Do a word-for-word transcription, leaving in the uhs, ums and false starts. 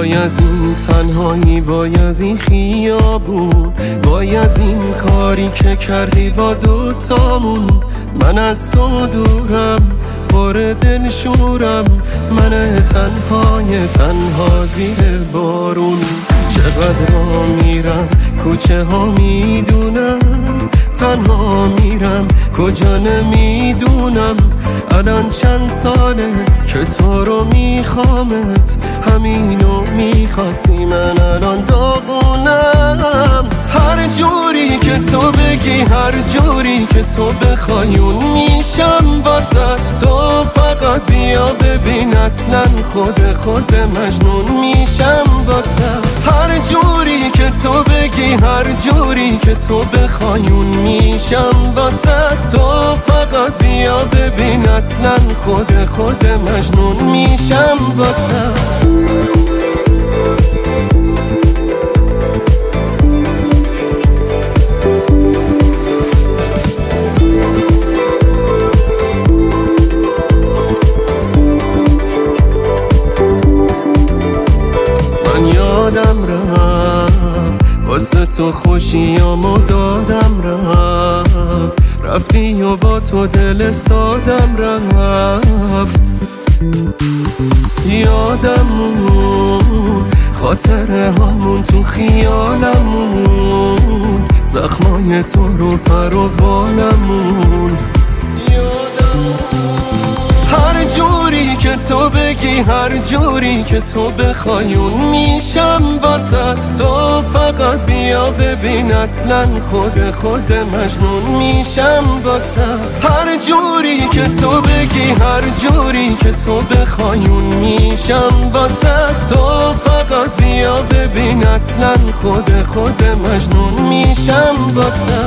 وای از این تنهایی، وای از این خیابون، وای از این کاری که کردی با دوتامون. من از تو دورم، پر دل شورم، من تنهای تنها زیر بارون. چقدر ها میرم، کوچه ها میدونم، تنها میرم کجا نمیدونم. الان چند ساله که تو رو میخوامت، همینو میخواستی، من الان داغونم. هر جوری که تو بگی، هر جوری که تو بخوای اون میشم واسط. تو فقط بیا ببین، اصلا خود خود مجنون میشم واسط. هر جوری که تو بگی، هر جوری که تو بخوای اون میشم واسط. تو فقط بیا ببین، اصلا خود خود مجنون میشم واسط. یادم رفت واسه تو خوشیامو دادم رفت، رفتی و با تو دل سادم رفت. یادم مون خاطره هامون تو خیالمون، زخمای تو رو پر و بالمون. هر جوری که تو بگی، هر جوری که تو بخوای اون میشم واسط. تو فقط بیا ببین، اصلا خود خود مجنون میشم واسط. هر جوری که تو بگی، هر جوری که تو بخوای اون میشم واسط. تو فقط بیا ببین، اصلا خود خود مجنون میشم واسط.